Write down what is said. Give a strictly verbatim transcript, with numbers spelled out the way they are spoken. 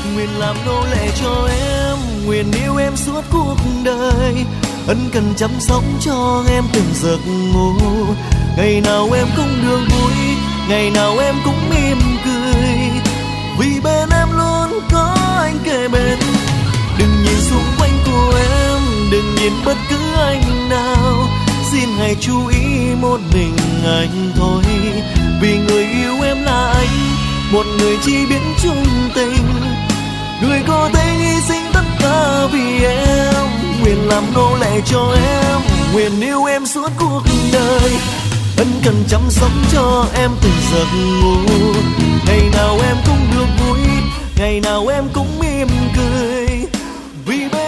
nguyện làm nô lệ cho em, nguyện yêu em suốt cuộc đời, ân cần chăm sóc cho em từng giấc ngủ. Ngày nào em cũng đường vui, ngày nào em cũng mỉm cười, vì bên em luôn có anh kề bên. Đừng nhìn xung quanh của em, đừng nhìn bất cứ anh nào, xin hãy chú ý một mình anh thôi. Vì người yêu em là anh, một người chỉ biết chung tình, người có thể hy sinh tất cả vì em. Nguyện làm nô lệ cho em, nguyện yêu em suốt cuộc đời, ân cần chăm sóc cho em từng giấc ngủ. Ngày nào em cũng được vui, ngày nào em cũng mỉm cười, vì bên